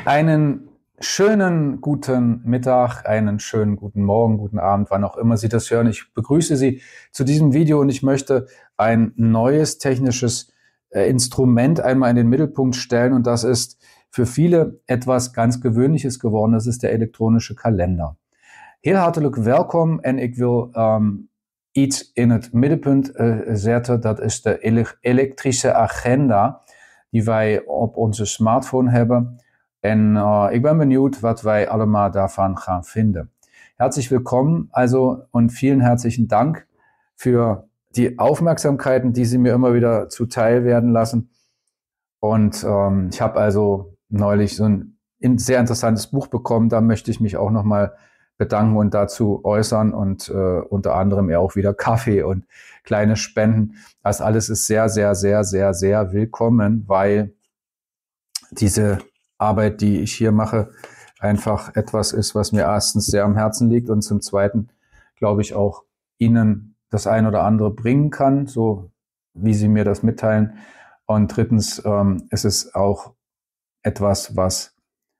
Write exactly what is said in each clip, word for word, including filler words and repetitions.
Einen schönen guten Mittag, einen schönen guten Morgen, guten Abend, wann auch immer Sie das hören. Ich begrüße Sie zu diesem Video und ich möchte ein neues technisches äh, Instrument einmal in den Mittelpunkt stellen, und das ist für viele etwas ganz Gewöhnliches geworden. Das ist der elektronische kalender. Heel hartelijk welkom en ik wil um, iets in het middenpunt uh, zetten. Dat is de ele elektrische agenda die wij op onze smartphone hebben. En uh, ik ben benieuwd wat wij allemaal daarvan gaan vinden. Herzlich willkommen also und vielen herzlichen Dank für die Aufmerksamkeiten, die Sie mir immer wieder zuteil werden lassen. Und ähm, ich habe also neulich so ein sehr interessantes Buch bekommen. Da möchte ich mich auch nochmal bedanken und dazu äußern und äh, unter anderem ja auch wieder Kaffee und kleine Spenden. Das alles ist sehr, sehr, sehr, sehr, sehr willkommen, weil diese Arbeit, die ich hier mache, einfach etwas ist, was mir erstens sehr am Herzen liegt und zum Zweiten, glaube ich, auch Ihnen das ein oder andere bringen kann, so wie Sie mir das mitteilen. Und drittens ähm, ist es auch etwas, was,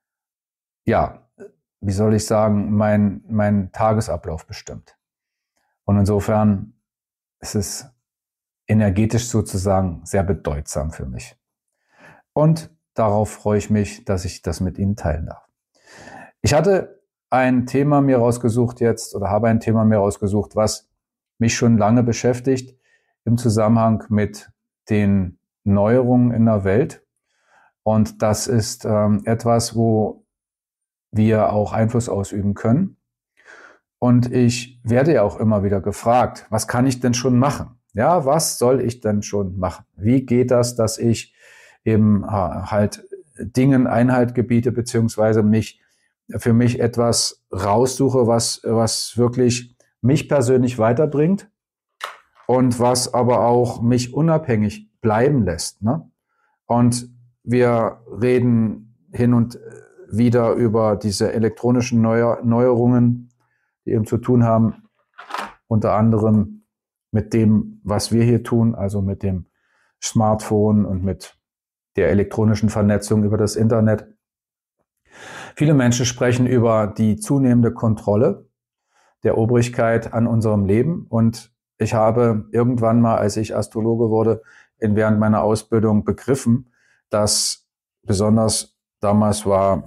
ja, wie soll ich sagen, mein, mein Tagesablauf bestimmt. Und insofern ist es energetisch sozusagen sehr bedeutsam für mich. Und darauf freue ich mich, dass ich das mit Ihnen teilen darf. Ich hatte ein Thema mir rausgesucht jetzt oder habe ein Thema mir rausgesucht, was mich schon lange beschäftigt im Zusammenhang mit den Neuerungen in der Welt. Und das ist ähm, etwas, wo wir auch Einfluss ausüben können. Und ich werde ja auch immer wieder gefragt, was kann ich denn schon machen? Ja, was soll ich denn schon machen? Wie geht das, dass ich eben halt Dingen Einhalt gebiete, beziehungsweise mich für mich etwas raussuche, was, was wirklich mich persönlich weiterbringt und was aber auch mich unabhängig bleiben lässt, ne? Und wir reden hin und wieder über diese elektronischen Neuer, Neuerungen, die eben zu tun haben, unter anderem mit dem, was wir hier tun, also mit dem Smartphone und mit der elektronischen Vernetzung über das Internet. Viele Menschen sprechen über die zunehmende Kontrolle der Obrigkeit an unserem Leben. Und ich habe irgendwann mal, als ich Astrologe wurde, in während meiner Ausbildung begriffen, dass besonders damals war,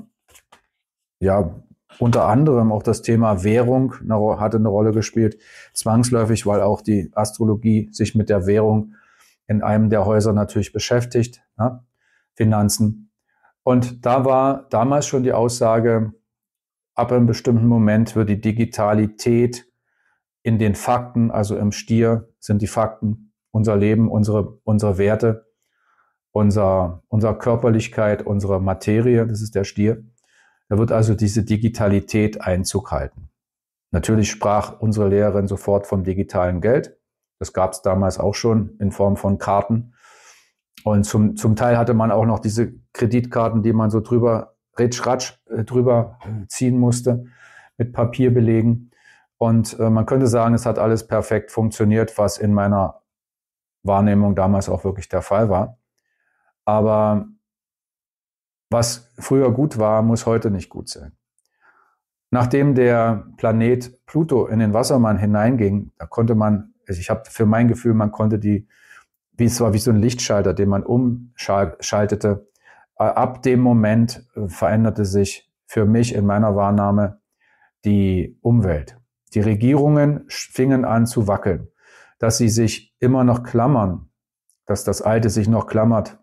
ja, unter anderem auch das Thema Währung hatte eine Rolle gespielt, zwangsläufig, weil auch die Astrologie sich mit der Währung in einem der Häuser natürlich beschäftigt, ne? Finanzen. Und da war damals schon die Aussage, ab einem bestimmten Moment wird die Digitalität in den Fakten, also im Stier sind die Fakten, unser Leben, unsere, unsere Werte, unser, unsere Körperlichkeit, unsere Materie, das ist der Stier. Da wird also diese Digitalität Einzug halten. Natürlich sprach unsere Lehrerin sofort vom digitalen Geld. Das gab es damals auch schon in Form von Karten. Und zum, zum Teil hatte man auch noch diese Kreditkarten, die man so drüber, ritsch-ratsch, äh, drüber ziehen musste, mit Papierbelegen. Und äh, man könnte sagen, es hat alles perfekt funktioniert, was in meiner Wahrnehmung damals auch wirklich der Fall war. Aber was früher gut war, muss heute nicht gut sein. Nachdem der Planet Pluto in den Wassermann hineinging, da konnte man, also ich habe für mein Gefühl, man konnte die, wie es war wie so ein Lichtschalter, den man umschaltete, ab dem Moment veränderte sich für mich in meiner Wahrnehmung die Umwelt. Die Regierungen fingen an zu wackeln, dass sie sich immer noch klammern, dass das Alte sich noch klammert,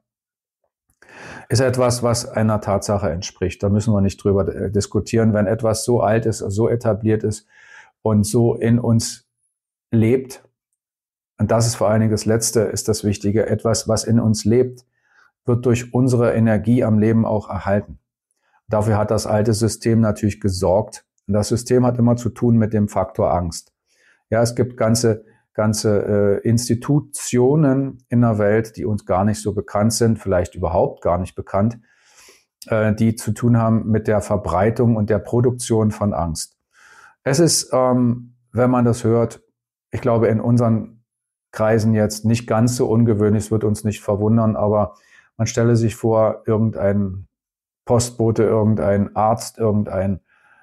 ist etwas, was einer Tatsache entspricht. Da müssen wir nicht drüber diskutieren. Wenn etwas so alt ist, so etabliert ist und so in uns lebt, und das ist vor allen Dingen das Letzte, ist das Wichtige, etwas, was in uns lebt, wird durch unsere Energie am Leben auch erhalten. Dafür hat das alte System natürlich gesorgt. Und das System hat immer zu tun mit dem Faktor Angst. Ja, es gibt ganze ganze äh, Institutionen in der Welt, die uns gar nicht so bekannt sind, vielleicht überhaupt gar nicht bekannt, äh, die zu tun haben mit der Verbreitung und der Produktion von Angst. Es ist, ähm, wenn man das hört, ich glaube, in unseren Kreisen jetzt nicht ganz so ungewöhnlich, es wird uns nicht verwundern, aber man stelle sich vor, irgendein Postbote, irgendein Arzt, irgendein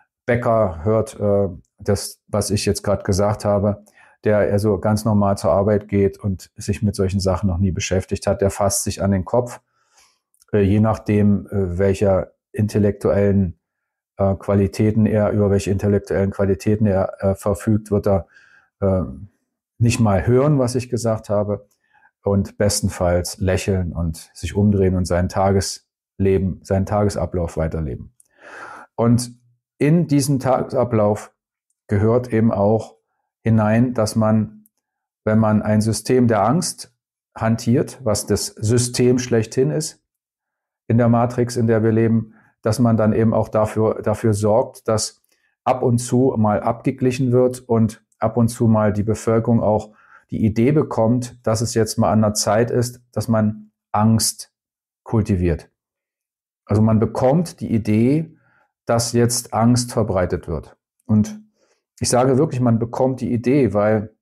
Bäcker hört äh, das, was ich jetzt gerade gesagt habe, der also ganz normal zur Arbeit geht und sich mit solchen Sachen noch nie beschäftigt hat, der fasst sich an den Kopf, äh, je nachdem, äh, welcher intellektuellen äh, Qualitäten er, über welche intellektuellen Qualitäten er äh, verfügt, wird er äh, nicht mal hören, was ich gesagt habe, und bestenfalls lächeln und sich umdrehen und sein Tagesleben, seinen Tagesablauf weiterleben. Und in diesen Tagesablauf gehört eben auch hinein, dass man, wenn man ein System der Angst hantiert, was das System schlechthin ist, in der Matrix, in der wir leben, dass man dann eben auch dafür, dafür sorgt, dass ab und zu mal abgeglichen wird und ab und zu mal die Bevölkerung auch die Idee bekommt, dass es jetzt mal an der Zeit ist, dass man Angst kultiviert. Also man bekommt die Idee, dass jetzt Angst verbreitet wird. Und ich sage wirklich, man bekommt die Idee, weil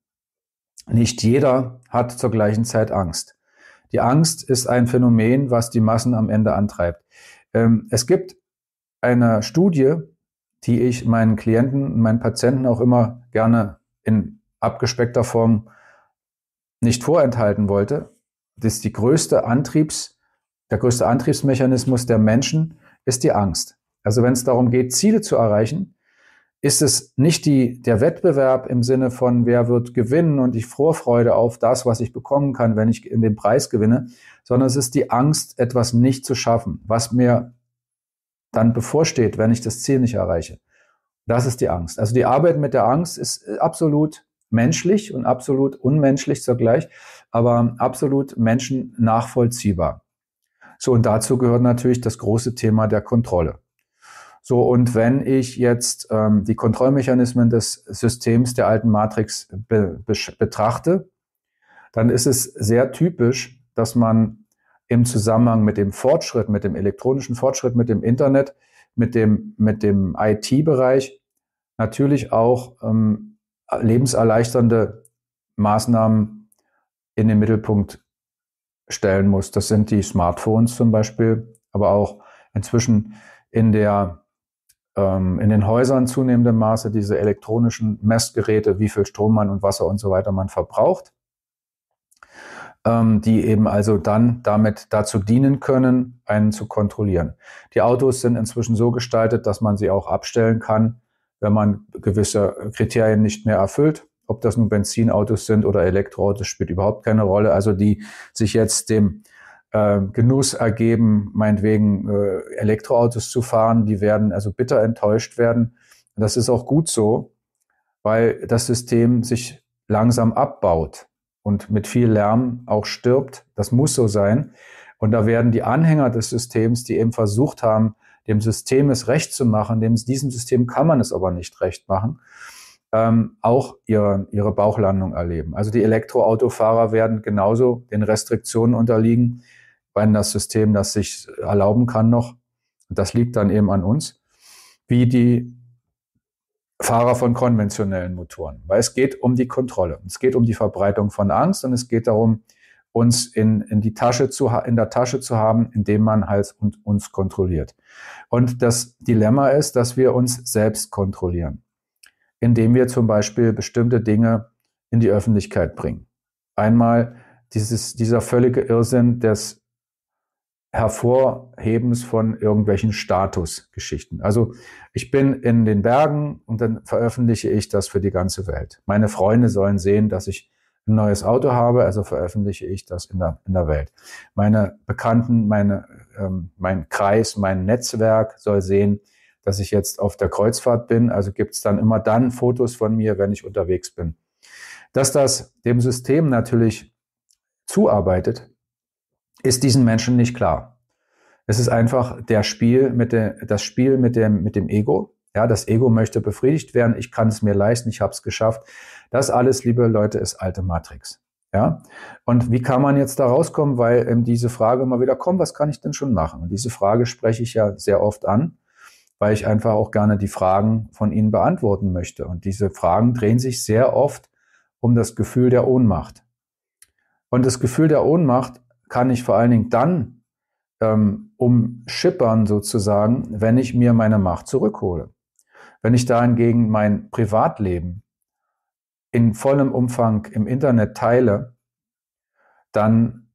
nicht jeder hat zur gleichen Zeit Angst. Die Angst ist ein Phänomen, was die Massen am Ende antreibt. Ähm, es gibt eine Studie, die ich meinen Klienten, meinen Patienten auch immer gerne in abgespeckter Form nicht vorenthalten wollte. Das ist die größte Antriebs, der größte Antriebsmechanismus der Menschen ist die Angst. Also wenn es darum geht, Ziele zu erreichen, ist es nicht die, der Wettbewerb im Sinne von, wer wird gewinnen und die Vorfreude auf das, was ich bekommen kann, wenn ich in den Preis gewinne, sondern es ist die Angst, etwas nicht zu schaffen, was mir dann bevorsteht, wenn ich das Ziel nicht erreiche. Das ist die Angst. Also die Arbeit mit der Angst ist absolut menschlich und absolut unmenschlich zugleich, aber absolut menschennachvollziehbar. So, und dazu gehört natürlich das große Thema der Kontrolle. So, und wenn ich jetzt ähm, die Kontrollmechanismen des Systems der alten Matrix be be betrachte, dann ist es sehr typisch, dass man im Zusammenhang mit dem Fortschritt, mit dem elektronischen Fortschritt, mit dem Internet, mit dem, mit dem I T-Bereich natürlich auch ähm, lebenserleichternde Maßnahmen in den Mittelpunkt stellen muss. Das sind die Smartphones zum Beispiel, aber auch inzwischen in der in den Häusern zunehmendem Maße diese elektronischen Messgeräte, wie viel Strom man und Wasser und so weiter man verbraucht, ähm, die eben also dann damit dazu dienen können, einen zu kontrollieren. Die Autos sind inzwischen so gestaltet, dass man sie auch abstellen kann, wenn man gewisse Kriterien nicht mehr erfüllt. Ob das nun Benzinautos sind oder Elektroautos, spielt überhaupt keine Rolle. Also die sich jetzt dem Äh, Genuss ergeben, meinetwegen äh, Elektroautos zu fahren, die werden also bitter enttäuscht werden. Das ist auch gut so, weil das System sich langsam abbaut und mit viel Lärm auch stirbt. Das muss so sein. Und da werden die Anhänger des Systems, die eben versucht haben, dem System es recht zu machen, dem, diesem System kann man es aber nicht recht machen, ähm, auch ihre, ihre Bauchlandung erleben. Also die Elektroautofahrer werden genauso den Restriktionen unterliegen, wenn das System das sich erlauben kann noch, und das liegt dann eben an uns, wie die Fahrer von konventionellen Motoren. Weil es geht um die Kontrolle. Es geht um die Verbreitung von Angst und es geht darum, uns in, in, die Tasche zu, in der Tasche zu haben, indem man halt uns kontrolliert. Und das Dilemma ist, dass wir uns selbst kontrollieren, indem wir zum Beispiel bestimmte Dinge in die Öffentlichkeit bringen. Einmal dieses, dieser völlige Irrsinn des Hervorhebens von irgendwelchen Statusgeschichten. Also ich bin in den Bergen und dann veröffentliche ich das für die ganze Welt. Meine Freunde sollen sehen, dass ich ein neues Auto habe, also veröffentliche ich das in der, in der Welt. Meine Bekannten, meine, ähm, mein Kreis, mein Netzwerk soll sehen, dass ich jetzt auf der Kreuzfahrt bin, also gibt es dann immer dann Fotos von mir, wenn ich unterwegs bin. Dass das dem System natürlich zuarbeitet, ist diesen Menschen nicht klar. Es ist einfach der Spiel mit der, das Spiel mit dem, mit dem Ego. Ja, das Ego möchte befriedigt werden. Ich kann es mir leisten. Ich habe es geschafft. Das alles, liebe Leute, ist alte Matrix. Ja. Und wie kann man jetzt da rauskommen? Weil ähm, diese Frage immer wieder kommt, was kann ich denn schon machen? Und diese Frage spreche ich ja sehr oft an, weil ich einfach auch gerne die Fragen von Ihnen beantworten möchte. Und diese Fragen drehen sich sehr oft um das Gefühl der Ohnmacht. Und das Gefühl der Ohnmacht kann ich vor allen Dingen dann ähm, umschippern sozusagen, wenn ich mir meine Macht zurückhole. Wenn ich dahingegen mein Privatleben in vollem Umfang im Internet teile, dann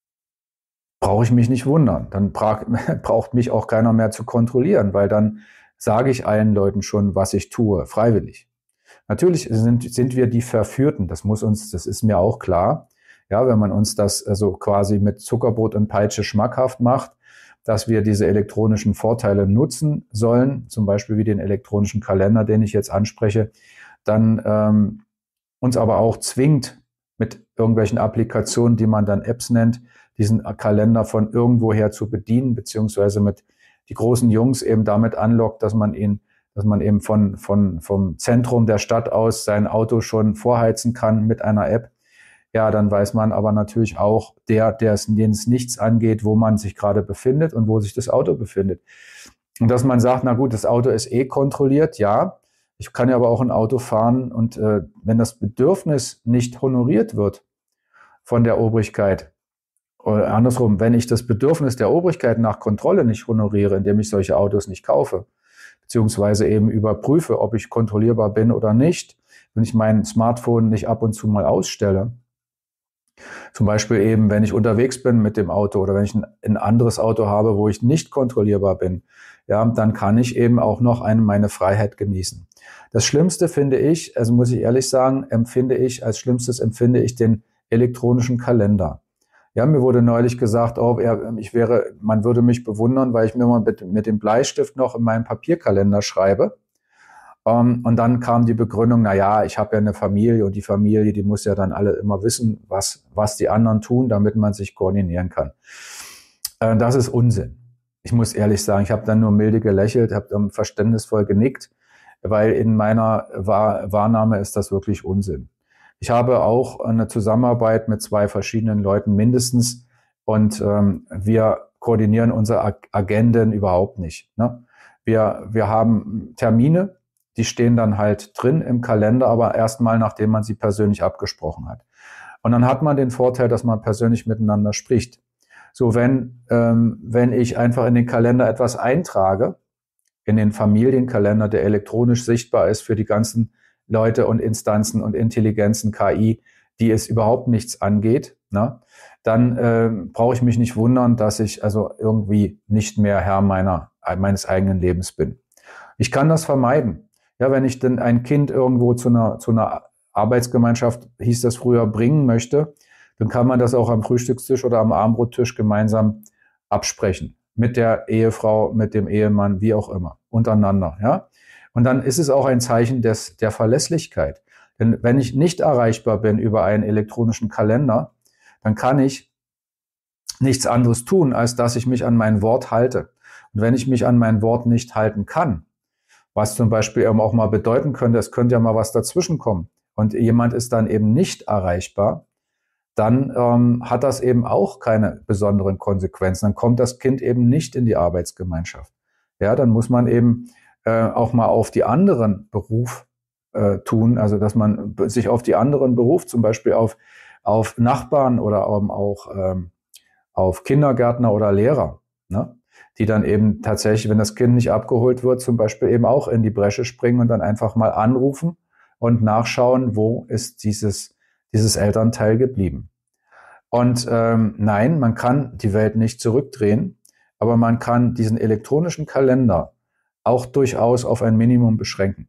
brauche ich mich nicht wundern. Dann bra- braucht mich auch keiner mehr zu kontrollieren, weil dann sage ich allen Leuten schon, was ich tue, freiwillig. Natürlich sind, sind wir die Verführten, das muss uns, das ist mir auch klar. Ja, wenn man uns das also quasi mit Zuckerbrot und Peitsche schmackhaft macht, dass wir diese elektronischen Vorteile nutzen sollen, zum Beispiel wie den elektronischen Kalender, den ich jetzt anspreche, dann ähm, uns aber auch zwingt, mit irgendwelchen Applikationen, die man dann Apps nennt, diesen Kalender von irgendwoher zu bedienen, beziehungsweise mit die großen Jungs eben damit anlockt, dass man ihn, dass man eben von, von, vom Zentrum der Stadt aus sein Auto schon vorheizen kann mit einer App. Ja, dann weiß man aber natürlich auch, der, der es, den es nichts angeht, wo man sich gerade befindet und wo sich das Auto befindet. Und dass man sagt, na gut, das Auto ist eh kontrolliert, ja. Ich kann ja aber auch ein Auto fahren und äh, wenn das Bedürfnis nicht honoriert wird von der Obrigkeit, oder andersrum, wenn ich das Bedürfnis der Obrigkeit nach Kontrolle nicht honoriere, indem ich solche Autos nicht kaufe, beziehungsweise eben überprüfe, ob ich kontrollierbar bin oder nicht, wenn ich mein Smartphone nicht ab und zu mal ausstelle, zum Beispiel eben, wenn ich unterwegs bin mit dem Auto oder wenn ich ein, ein anderes Auto habe, wo ich nicht kontrollierbar bin, ja, dann kann ich eben auch noch eine, meine Freiheit genießen. Das Schlimmste finde ich, also muss ich ehrlich sagen, empfinde ich, als Schlimmstes empfinde ich den elektronischen Kalender. Ja, mir wurde neulich gesagt, oh, ich wäre, man würde mich bewundern, weil ich mir mal mit, mit dem Bleistift noch in meinem Papierkalender schreibe. Um, und dann kam die Begründung, na ja, ich habe ja eine Familie und die Familie, die muss ja dann alle immer wissen, was, was die anderen tun, damit man sich koordinieren kann. Äh, das ist Unsinn. Ich muss ehrlich sagen, ich habe dann nur milde gelächelt, habe dann verständnisvoll genickt, weil in meiner Wahr- Wahrnehmung ist das wirklich Unsinn. Ich habe auch eine Zusammenarbeit mit zwei verschiedenen Leuten mindestens und ähm, wir koordinieren unsere Ag- Agenden überhaupt nicht. Ne? Wir, wir haben Termine, die stehen dann halt drin im Kalender, aber erstmal, nachdem man sie persönlich abgesprochen hat. Und dann hat man den Vorteil, dass man persönlich miteinander spricht. So, wenn, ähm, wenn ich einfach in den Kalender etwas eintrage, in den Familienkalender, der elektronisch sichtbar ist für die ganzen Leute und Instanzen und Intelligenzen, K I, die es überhaupt nichts angeht, ne, dann äh, brauche ich mich nicht wundern, dass ich also irgendwie nicht mehr Herr meiner, meines eigenen Lebens bin. Ich kann das vermeiden. Ja, wenn ich denn ein Kind irgendwo zu einer, zu einer Arbeitsgemeinschaft, hieß das früher, bringen möchte, dann kann man das auch am Frühstückstisch oder am Abendbrottisch gemeinsam absprechen. Mit der Ehefrau, mit dem Ehemann, wie auch immer, untereinander, ja. Und dann ist es auch ein Zeichen des, der Verlässlichkeit. Denn wenn ich nicht erreichbar bin über einen elektronischen Kalender, dann kann ich nichts anderes tun, als dass ich mich an mein Wort halte. Und wenn ich mich an mein Wort nicht halten kann, was zum Beispiel eben auch mal bedeuten könnte, es könnte ja mal was dazwischen kommen und jemand ist dann eben nicht erreichbar, dann ähm, hat das eben auch keine besonderen Konsequenzen. Dann kommt das Kind eben nicht in die Arbeitsgemeinschaft. Ja, dann muss man eben äh, auch mal auf die anderen Beruf äh, tun, also dass man sich auf die anderen beruft, zum Beispiel auf, auf Nachbarn oder ähm, auch ähm, auf Kindergärtner oder Lehrer, ne? Die dann eben tatsächlich, wenn das Kind nicht abgeholt wird, zum Beispiel eben auch in die Bresche springen und dann einfach mal anrufen und nachschauen, wo ist dieses, dieses Elternteil geblieben. Und ähm, nein, man kann die Welt nicht zurückdrehen, aber man kann diesen elektronischen Kalender auch durchaus auf ein Minimum beschränken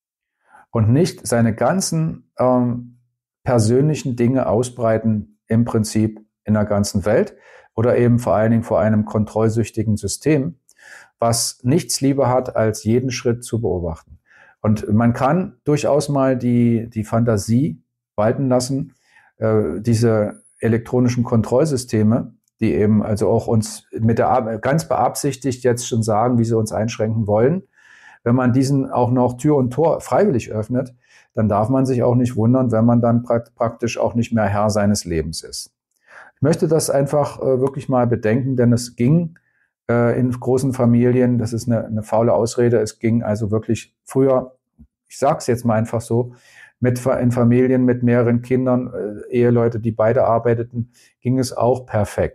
und nicht seine ganzen ähm, persönlichen Dinge ausbreiten, im Prinzip in der ganzen Welt oder eben vor allen Dingen vor einem kontrollsüchtigen System, was nichts lieber hat, als jeden Schritt zu beobachten. Und man kann durchaus mal die, die Fantasie walten lassen, äh, diese elektronischen Kontrollsysteme, die eben also auch uns mit der ganz beabsichtigt jetzt schon sagen, wie sie uns einschränken wollen. Wenn man diesen auch noch Tür und Tor freiwillig öffnet, dann darf man sich auch nicht wundern, wenn man dann praktisch auch nicht mehr Herr seines Lebens ist. Ich möchte das einfach äh, wirklich mal bedenken, denn es ging äh, in großen Familien, das ist eine, eine faule Ausrede, es ging also wirklich früher, ich sage es jetzt mal einfach so, mit, in Familien mit mehreren Kindern, äh, Eheleute, die beide arbeiteten, ging es auch perfekt.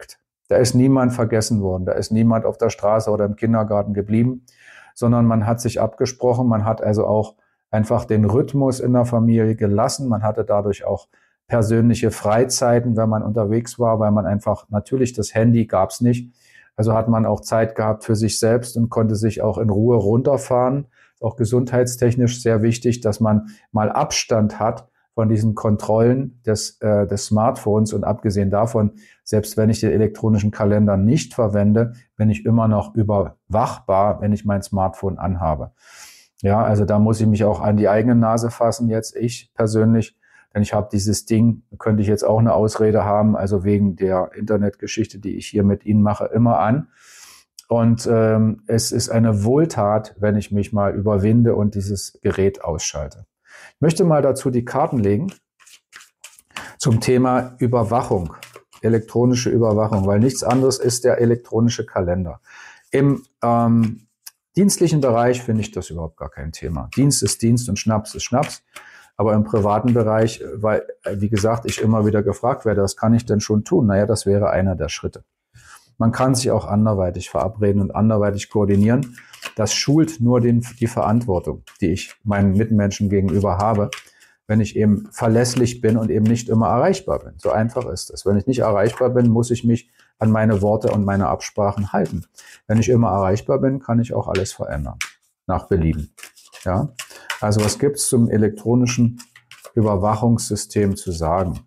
Da ist niemand vergessen worden, da ist niemand auf der Straße oder im Kindergarten geblieben, sondern man hat sich abgesprochen, man hat also auch einfach den Rhythmus in der Familie gelassen, man hatte dadurch auch persönliche Freizeiten, wenn man unterwegs war, weil man einfach, natürlich das Handy gab es nicht, also hat man auch Zeit gehabt für sich selbst und konnte sich auch in Ruhe runterfahren. Auch gesundheitstechnisch sehr wichtig, dass man mal Abstand hat von diesen Kontrollen des, äh, des Smartphones. Und abgesehen davon, selbst wenn ich den elektronischen Kalender nicht verwende, bin ich immer noch überwachbar, wenn ich mein Smartphone anhabe. Ja, also da muss ich mich auch an die eigene Nase fassen jetzt, ich persönlich, denn ich habe dieses Ding, könnte ich jetzt auch eine Ausrede haben, also wegen der Internetgeschichte, die ich hier mit Ihnen mache, immer an. Und ähm, es ist eine Wohltat, wenn ich mich mal überwinde und dieses Gerät ausschalte. Ich möchte mal dazu die Karten legen zum Thema Überwachung, elektronische Überwachung, weil nichts anderes ist der elektronische Kalender. Im ähm, dienstlichen Bereich finde ich das überhaupt gar kein Thema. Dienst ist Dienst und Schnaps ist Schnaps. Aber im privaten Bereich, weil, wie gesagt, ich immer wieder gefragt werde, was kann ich denn schon tun? Naja, das wäre einer der Schritte. Man kann sich auch anderweitig verabreden und anderweitig koordinieren. Das schult nur den, die Verantwortung, die ich meinen Mitmenschen gegenüber habe, wenn ich eben verlässlich bin und eben nicht immer erreichbar bin. So einfach ist es. Wenn ich nicht erreichbar bin, muss ich mich an meine Worte und meine Absprachen halten. Wenn ich immer erreichbar bin, kann ich auch alles verändern, nach Belieben. Ja? Also was gibt es zum elektronischen Überwachungssystem zu sagen?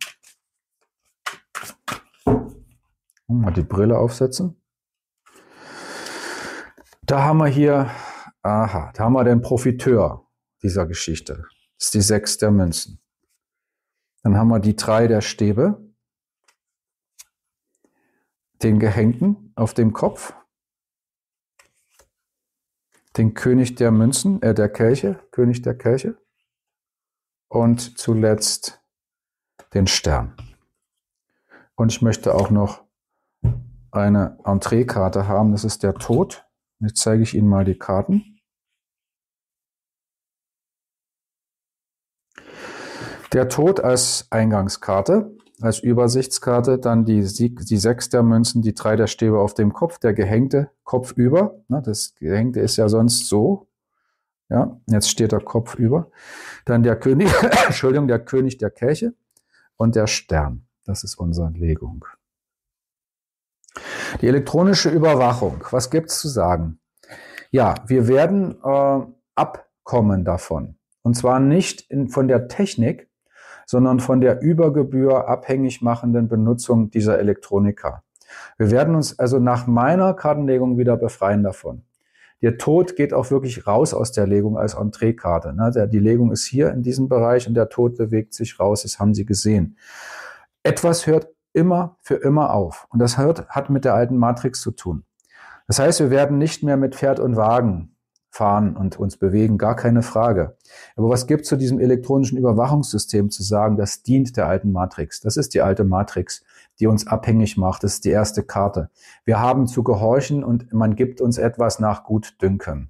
Mal die Brille aufsetzen. Da haben wir hier, aha, da haben wir den Profiteur dieser Geschichte. Das ist die sechs der Münzen. Dann haben wir die drei der Stäbe, den Gehängten auf dem Kopf, den König der Münzen, äh, der Kelche, König der Kelche und zuletzt den Stern. Und ich möchte auch noch eine Entreekarte haben, das ist der Tod. Jetzt zeige ich Ihnen mal die Karten. Der Tod als Eingangskarte, als Übersichtskarte, dann die, die sechs der Münzen, die drei der Stäbe auf dem Kopf, der Gehängte kopfüber. Das Gehängte ist ja sonst so. Ja, jetzt steht der Kopf über. Dann der König, Entschuldigung, der König der Kelche und der Stern. Das ist unsere Legung. Die elektronische Überwachung, was gibt es zu sagen? Ja, wir werden äh, abkommen davon. Und zwar nicht in, von der Technik, sondern von der Übergebühr abhängig machenden Benutzung dieser Elektronika. Wir werden uns also nach meiner Kartenlegung wieder befreien davon. Der Tod geht auch wirklich raus aus der Legung als Entreekarte. Ne? Die Legung ist hier in diesem Bereich und der Tod bewegt sich raus, das haben Sie gesehen. Etwas hört immer für immer auf. Und das hört, hat mit der alten Matrix zu tun. Das heißt, wir werden nicht mehr mit Pferd und Wagen fahren und uns bewegen, gar keine Frage. Aber was gibt es zu diesem elektronischen Überwachungssystem zu sagen? Das dient der alten Matrix. Das ist die alte Matrix, die uns abhängig macht. Das ist die erste Karte. Wir haben zu gehorchen und man gibt uns etwas nach Gutdünken.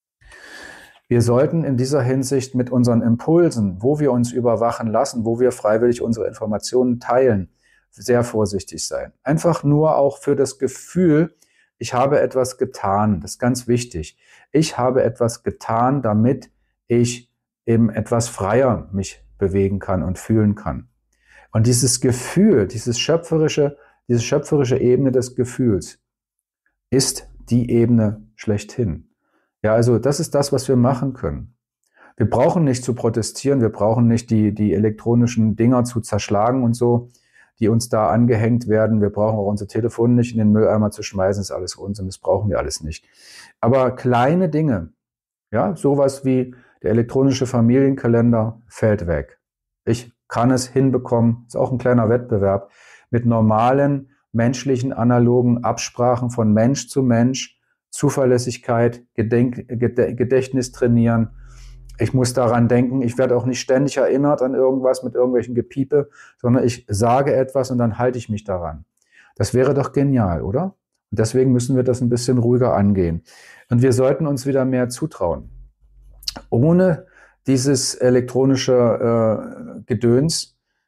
Wir sollten in dieser Hinsicht mit unseren Impulsen, wo wir uns überwachen lassen, wo wir freiwillig unsere Informationen teilen, sehr vorsichtig sein. Einfach nur auch für das Gefühl, ich habe etwas getan. Das ist ganz wichtig. Ich habe etwas getan, damit ich eben etwas freier mich bewegen kann und fühlen kann. Und dieses Gefühl, dieses schöpferische, diese schöpferische Ebene des Gefühls ist die Ebene schlechthin. Ja, also das ist das, was wir machen können. Wir brauchen nicht zu protestieren, wir brauchen nicht die, die elektronischen Dinger zu zerschlagen und so, die uns da angehängt werden. Wir brauchen auch unser Telefon nicht in den Mülleimer zu schmeißen, das ist alles Unsinn, das brauchen wir alles nicht. Aber kleine Dinge, ja, sowas wie der elektronische Familienkalender fällt weg. Ich kann es hinbekommen, ist auch ein kleiner Wettbewerb, mit normalen, menschlichen, analogen Absprachen von Mensch zu Mensch, Zuverlässigkeit, Gedenk, Gedächtnis trainieren. Ich muss daran denken, ich werde auch nicht ständig erinnert an irgendwas mit irgendwelchen Gepiepe, sondern ich sage etwas und dann halte ich mich daran. Das wäre doch genial, oder? Und deswegen müssen wir das ein bisschen ruhiger angehen. Und wir sollten uns wieder mehr zutrauen. Ohne dieses elektronische äh, Gedöns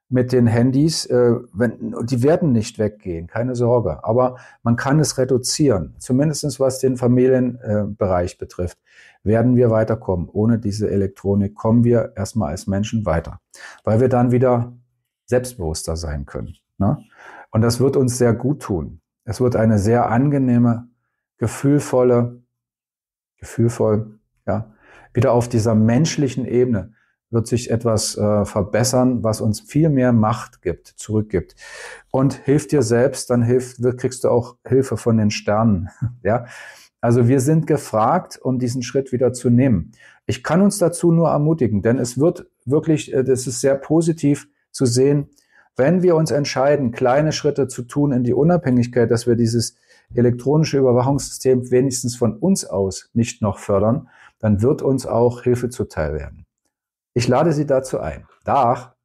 mit den Handys, äh, wenn, die werden nicht weggehen, keine Sorge. Aber man kann es reduzieren, zumindest was den Familienbereich äh, betrifft. Werden wir weiterkommen. Ohne diese Elektronik kommen wir erstmal als Menschen weiter, weil wir dann wieder selbstbewusster sein können. Ne? Und das wird uns sehr gut tun. Es wird eine sehr angenehme, gefühlvolle, gefühlvoll, ja, wieder auf dieser menschlichen Ebene wird sich etwas äh, verbessern, was uns viel mehr Macht gibt, zurückgibt. Und hilft dir selbst, dann hilft, kriegst du auch Hilfe von den Sternen. Ja? Also wir sind gefragt, um diesen Schritt wieder zu nehmen. Ich kann uns dazu nur ermutigen, denn es wird wirklich, das ist sehr positiv zu sehen, wenn wir uns entscheiden, kleine Schritte zu tun in die Unabhängigkeit, dass wir dieses elektronische Überwachungssystem wenigstens von uns aus nicht noch fördern, dann wird uns auch Hilfe zuteil werden. Ich lade Sie dazu ein. Dag!